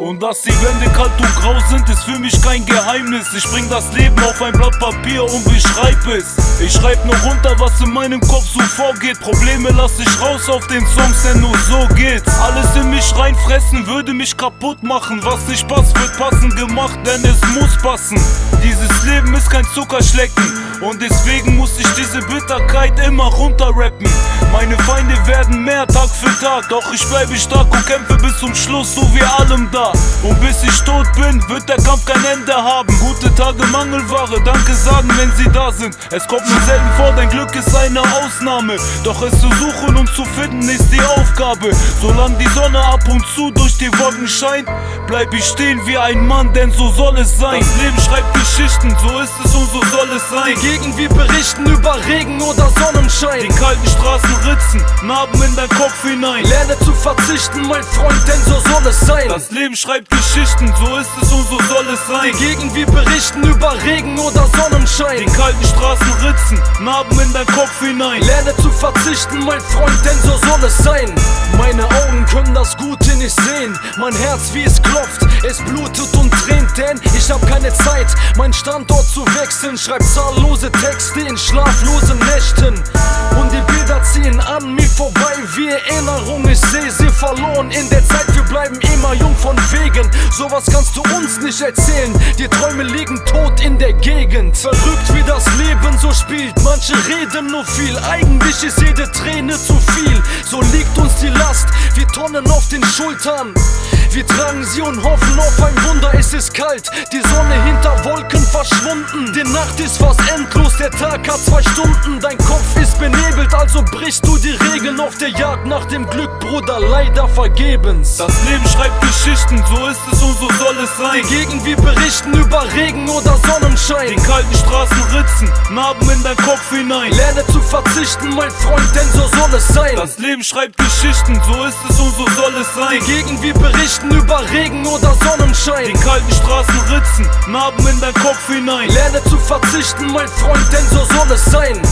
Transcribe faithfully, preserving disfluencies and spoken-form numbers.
Und dass die Wände kalt und grau sind, ist für mich kein Geheimnis. Ich bring das Leben auf ein Blatt Papier und beschreib es. Ich schreib nur runter, was in meinem Kopf so vorgeht. Probleme lass ich raus auf den Songs, denn nur so geht's. Alles in mich reinfressen würde mich kaputt machen. Was nicht passt, wird passend gemacht, denn es muss passen. Dieses Leben ist kein Zuckerschlecken und deswegen muss ich diese Bitterkeit immer runterrappen. Meine Feinde werden mehr Tag für Tag, doch ich bleibe stark und kämpfe bis zum Schluss, so wie allem da. Und bis ich tot bin, wird der Kampf kein Ende haben. Gute Tage Mangelware, danke sagen, wenn sie da sind. Es kommt nur selten vor, dein Glück ist eine Ausnahme. Doch es zu suchen und zu finden ist die Aufgabe. Solange die Sonne ab und zu durch die Wolken scheint, bleib ich stehen wie ein Mann, denn so soll es sein. Das Leben schreibt Geschichten, so ist es und so soll es sein. Die Gegend wie berichten über Regen oder Sonnenschein. Den kalten Straßen ritzen, Narben in dein Kopf hinein. Lerne zu verzichten, mein Freund, denn so soll es sein. Das Leben schreibt Geschichten, so ist es und so soll es sein. Die Gegend wie berichten über Regen oder Sonnenschein. Den kalten Straßen ritzen, Narben in dein Kopf hinein. Lerne zu verzichten, mein Freund, denn so soll es sein. Meine Augen können das Gute nicht sehen, mein Herz wie es klopft, es blutet und tränt, denn ich hab keine Zeit, meinen Standort zu wechseln. Schreib zahllose Texte in schlaflosen Nächten und die Bilder ziehen an mir vorbei wie Erinnerung. Ich seh sie verloren in der Zeit, wir bleiben immer jung von wegen. Sowas kannst du uns nicht erzählen, die Träume liegen tot in der Gegend. Verrückt wie das Leben so spielt, manche reden nur viel, eigentlich ist jede Träne zu viel. So liegt uns die Last wie Tonnen auf den Schultern. Wir tragen sie und hoffen auf ein Wunder. Es ist kalt, die Sonne hinter Wolken verschwunden. Die Nacht ist fast endlos, der Tag hat zwei Stunden. Dein Kopf ist benebelt, also brichst du die Regeln auf der Jagd nach dem Glück, Bruder, leider vergebens. Das Leben schreibt Geschichten, so ist es und so soll es sein. Die Gegend wie berichten über Regen oder Sonnenschein. Den kalten Straßen ritzen, Narben in dein Kopf hinein. Lerne zu verzichten, mein Freund, denn so soll es sein. Das Leben schreibt Geschichten, so ist es und so soll es sein. Die Gegend wie berichten über Regen oder Sonnenschein. Den kalten Straßen ritzen, Narben in dein Kopf hinein. Lerne zu verzichten, mein Freund, denn so soll es sein.